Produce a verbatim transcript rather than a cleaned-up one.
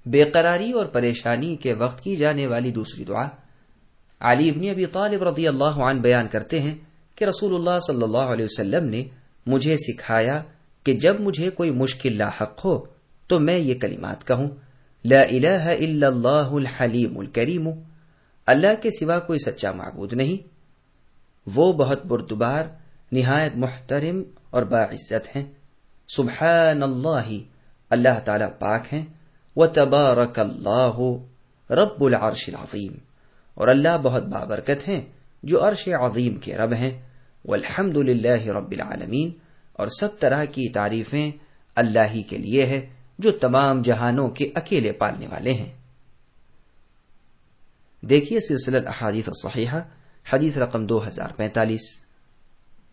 बेकरारी और परेशानी के वक्त की जाने वाली दूसरी दुआ। अली इब्न अबी तालिब रज़ियल्लाहु अन्हु बयान करते हैं कि रसूलुल्लाह सल्लल्लाहु अलैहि वसल्लम ने मुझे सिखाया कि जब मुझे कोई मुश्किल लाहक हो तो मैं ये कलिमात कहूं, ला इलाहा इल्लल्लाहुल हलीमुल करीम, अल्लाह के सिवा कोई सच्चा माबूद नहीं, वो बहुत बुर्दबार, निहायत मुहतरिम और बाइज्जत हैं। सुब्हानल्लाहि, अल्लाह ताला पाक हैं। व तबारकल्लाहु रब्बुल अर्शिल अज़ीम, और अल्लाह बहुत बाबरकत हैं जो अर्श अज़ीम के रब हैं। वल्हम्दुलिल्लाहि रब्बिल आलमीन, और सब तरह की तारीफें अल्लाह ही के लिए है जो तमाम जहानों के अकेले पालने वाले हैं। देखिए सिलसिला अहादीस सहीहा, हदीस रकम दो हजार पैंतालीस।